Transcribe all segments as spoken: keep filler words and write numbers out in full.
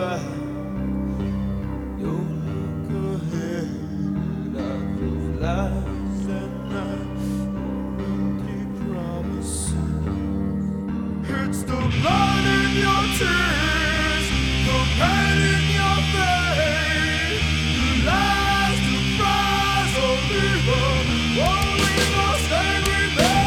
back, don't look ahead at those lies and nights, empty promises. It's the blood in your tears, the pain in your face, the lies, the cries of evil, only must stay remain.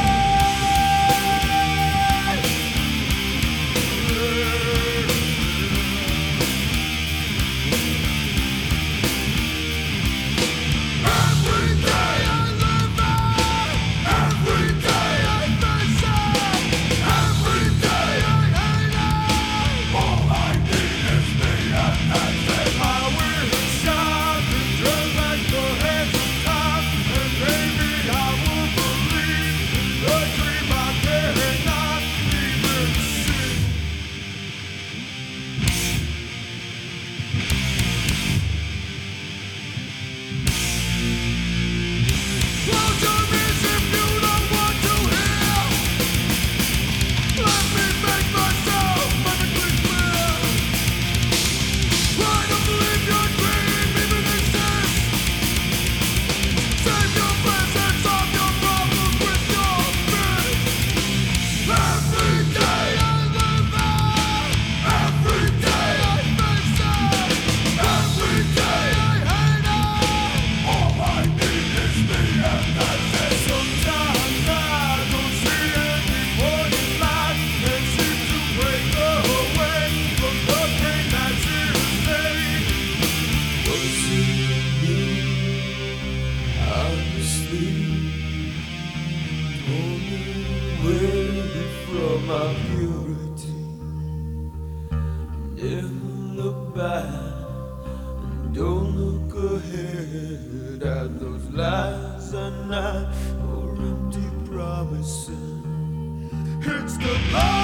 Every day I live it, every day I face it, every day I hate it. All I need is me and that's it. I will shout and turn back the hands of time, and maybe I will believe the dream I cannot even see. Close your ears if you don't want to hear. Let me make myself perfectly clear. Try to believe your dream even exists. Save your plans and solve your problems with your fists. Every day I live it, every day I face it, every day I hate it. All I need is me and that's it. Sometimes I don't see any point in life and seem to break away from the pain that's here to stay. Was it me? I was asleep, torn away from my purity. Never look back and don't look ahead at those lies and nights or empty promises. It's the blood